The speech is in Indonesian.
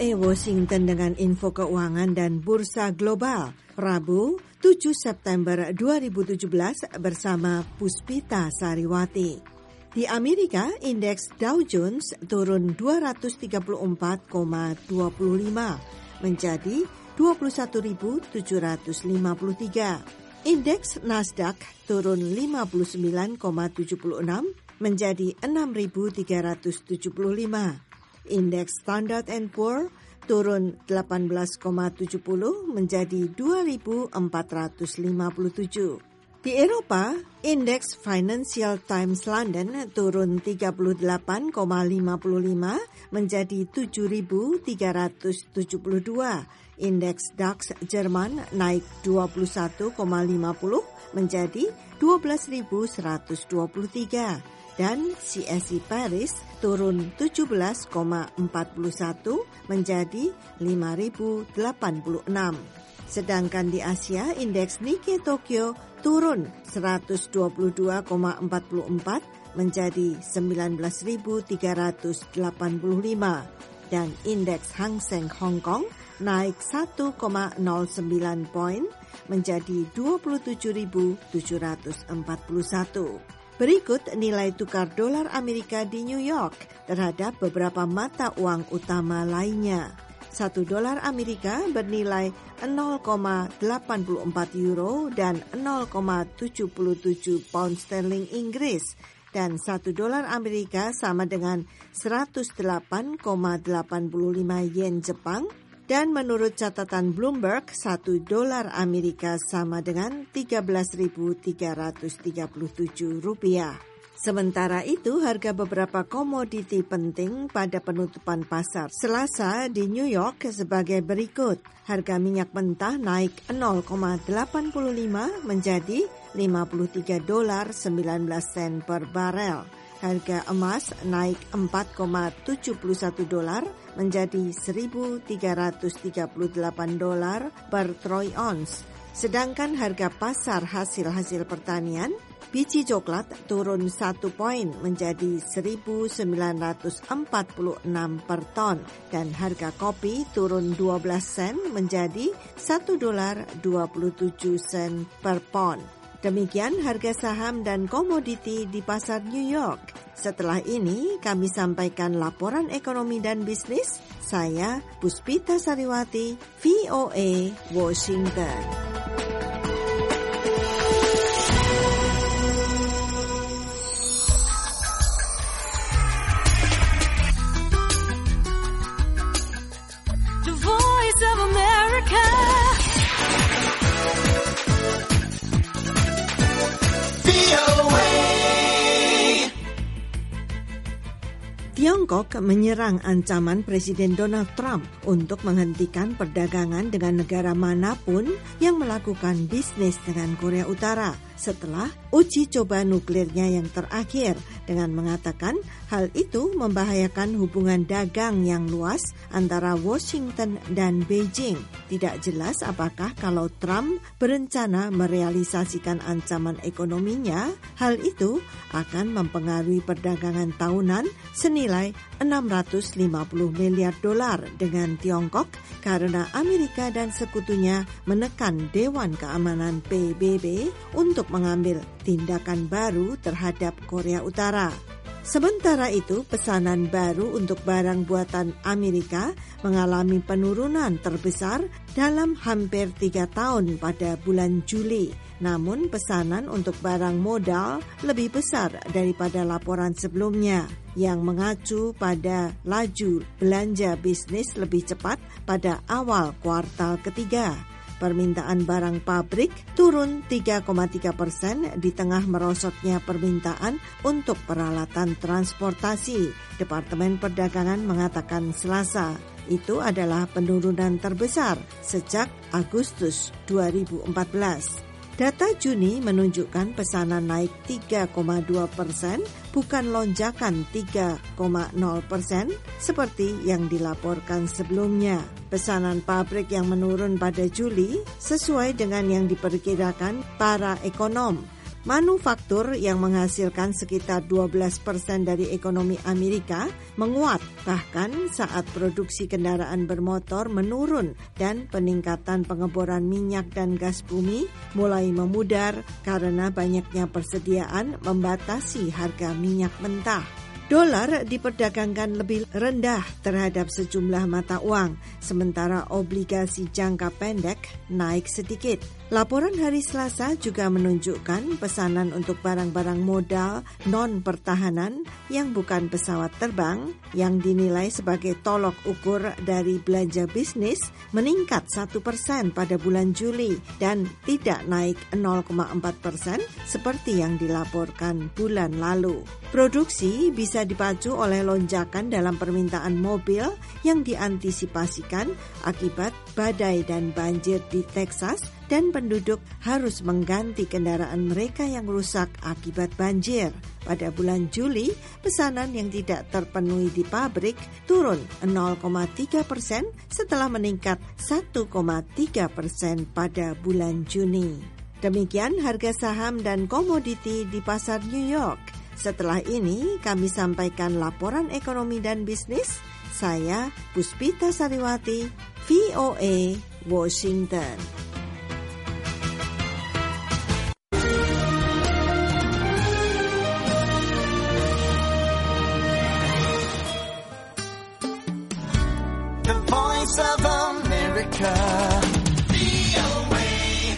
VOA Washington dengan info keuangan dan bursa global. Rabu, 7 September 2017 bersama Puspita Sariwati. Di Amerika, indeks Dow Jones turun 234,25 menjadi 21.753. Indeks Nasdaq turun 59,76 menjadi 6.375. Indeks Standard & Poor turun 18,70 menjadi 2.457. Di Eropa, indeks Financial Times London turun 38,55 menjadi 7.372. Indeks DAX Jerman naik 21,50 menjadi 12.123. Dan CSI Paris turun 17,41 menjadi 5.086. Sedangkan di Asia, indeks Nikkei Tokyo turun 122,44 menjadi 19.385 dan indeks Hang Seng Hong Kong naik 1,09 poin menjadi 27.741. Berikut nilai tukar dolar Amerika di New York terhadap beberapa mata uang utama lainnya. 1 dolar Amerika bernilai 0,84 euro dan 0,77 pound sterling Inggris. Dan 1 dolar Amerika sama dengan 108,85 yen Jepang. Dan menurut catatan Bloomberg, 1 dolar Amerika sama dengan 13.337 rupiah. Sementara itu, harga beberapa komoditi penting pada penutupan pasar Selasa di New York sebagai berikut. Harga minyak mentah naik 0,85 menjadi 53 dolar 19 sen per barel. Harga emas naik 4,71 dolar menjadi 1.338 dolar per troy ounce. Sedangkan harga pasar hasil-hasil pertanian, biji coklat turun 1 poin menjadi 1.946 per ton dan harga kopi turun 12 sen menjadi 1 dolar 27 sen per pon. Demikian harga saham dan komoditi di pasar New York. Setelah ini kami sampaikan laporan ekonomi dan bisnis. Saya Puspita Sariwati, VOA Washington. The Voice of America. Tiongkok menyerang ancaman Presiden Donald Trump untuk menghentikan perdagangan dengan negara manapun yang melakukan bisnis dengan Korea Utara setelah uji coba nuklirnya yang terakhir dengan mengatakan hal itu membahayakan hubungan dagang yang luas antara Washington dan Beijing. Tidak jelas apakah kalau Trump berencana merealisasikan ancaman ekonominya, hal itu akan mempengaruhi perdagangan tahunan senilai 650 miliar dolar dengan Tiongkok karena Amerika dan sekutunya menekan Dewan Keamanan PBB untuk mengambil tindakan baru terhadap Korea Utara. Sementara itu, pesanan baru untuk barang buatan Amerika mengalami penurunan terbesar dalam hampir 3 tahun pada bulan Juli. Namun, pesanan untuk barang modal lebih besar daripada laporan sebelumnya yang mengacu pada laju belanja bisnis lebih cepat pada awal kuartal ketiga. Permintaan barang pabrik turun 3,3% di tengah merosotnya permintaan untuk peralatan transportasi. Departemen Perdagangan mengatakan Selasa, itu adalah penurunan terbesar sejak Agustus 2014. Data Juni menunjukkan pesanan naik 3,2%, bukan lonjakan 3,0% seperti yang dilaporkan sebelumnya. Pesanan pabrik yang menurun pada Juli sesuai dengan yang diperkirakan para ekonom. Manufaktur yang menghasilkan sekitar 12% dari ekonomi Amerika menguat bahkan saat produksi kendaraan bermotor menurun dan peningkatan pengeboran minyak dan gas bumi mulai memudar karena banyaknya persediaan membatasi harga minyak mentah. Dolar diperdagangkan lebih rendah terhadap sejumlah mata uang, sementara obligasi jangka pendek naik sedikit. Laporan hari Selasa juga menunjukkan pesanan untuk barang-barang modal non-pertahanan yang bukan pesawat terbang yang dinilai sebagai tolok ukur dari belanja bisnis meningkat 1% pada bulan Juli dan tidak naik 0,4% seperti yang dilaporkan bulan lalu. Produksi bisa dipacu oleh lonjakan dalam permintaan mobil yang diantisipasikan akibat badai dan banjir di Texas dan penduduk harus mengganti kendaraan mereka yang rusak akibat banjir. Pada bulan Juli, pesanan yang tidak terpenuhi di pabrik turun 0,3% setelah meningkat 1,3% pada bulan Juni. Demikian harga saham dan komoditi di pasar New York. Setelah ini kami sampaikan laporan ekonomi dan bisnis. Saya Puspita Sariwati, VOA, Washington. The Voice of America.